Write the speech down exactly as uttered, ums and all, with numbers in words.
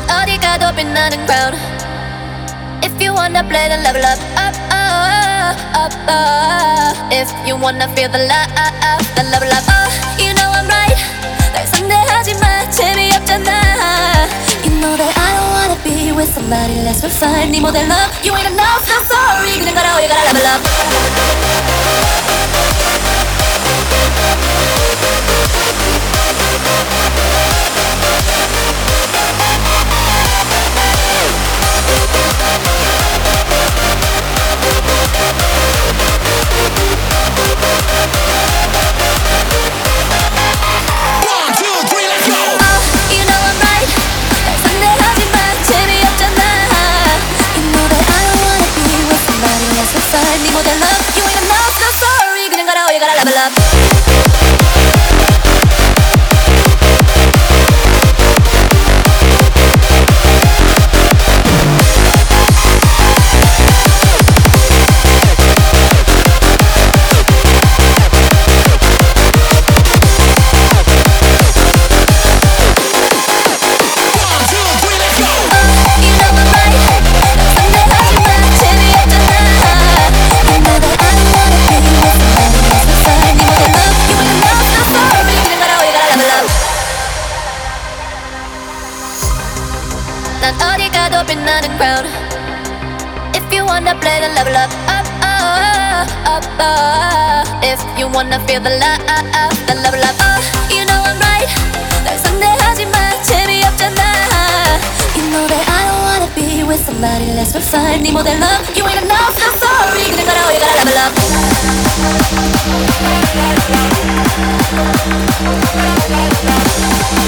어디 가도 빛나는 crown. If you wanna play then level up, up, up, up, up. If you wanna feel the love, then level up. Oh, you know I'm right. 날 상대하지 마, 재미없잖아. You know that I don't wanna be with somebody less refined. 네 모델 love, you ain't enough, so sorry. 그냥 걸어, you gotta level up. 네 모델 love, you ain't enough, so sorry. 그냥 걸어, you gotta level up. 난 어디 가도 빛나는 crown. If you wanna play then level up, up, up, up, up. If you wanna feel the love, then level up. Oh, you know I'm right. 날 상대하지 마, 재미없잖아. You know that I don't wanna be with somebody less refined. 네 모델 love, you ain't enough, so sorry. 그냥 걸어, you gotta level up.